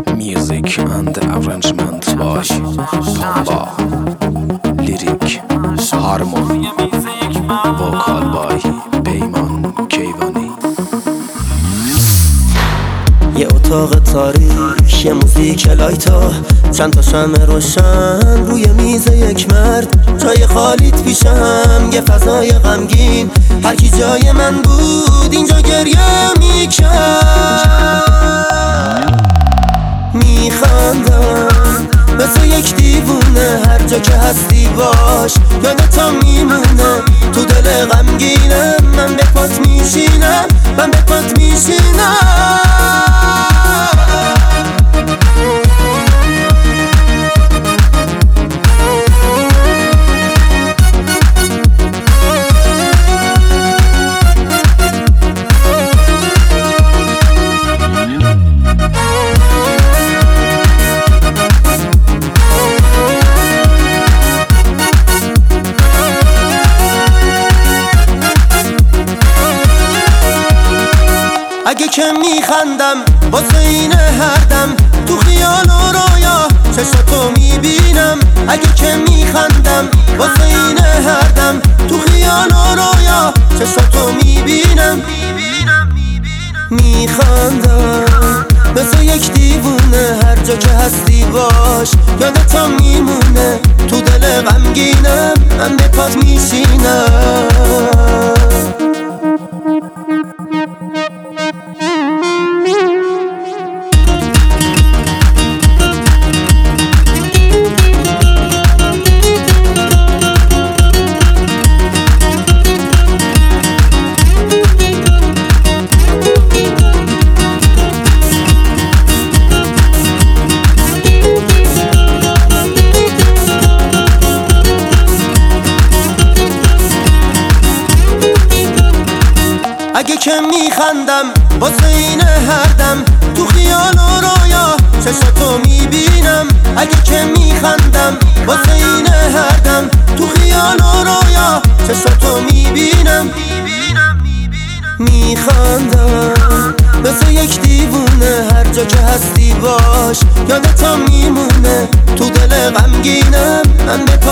Music and arrangement by Pamba, Lyric, Harmony, Vocal by پیمان کیوانی. یه اتاق تاریک، یه موزیک لایتا، چند تا شمع روشن روی میز یک مرد، جای خالیت پیشم، یه فضای غمگین، هر کی جای من بود اینجا گریه میکرد. میخندم مثل یک دیوونه، هر جا که هستی باش یادتم میمونه. تو دل غمگینم من به پات میشینم، من به پات میشینم. اگه که میخندم واسه این هر دم، تو خیال و رویا چشاتو میبینم. اگه که میخندم واسه این هر دم، تو خیال و رویا چشاتو میبینم. میخندم مثل یک دیوونه، هر جا که هستی باش یادتم میمونه. تو دل غمگینم من به پات میشینم. اگه که میخندم واسه این هر دم، تو خیال و رویا چشاتو میبینم. اگه که میخندم واسه این هر دم، تو خیال و رویا چشاتو میبینم. میخندم مثل یک دیوونه، هر جا که هستی باش یادتم میمونه. تو دل غمگینم من به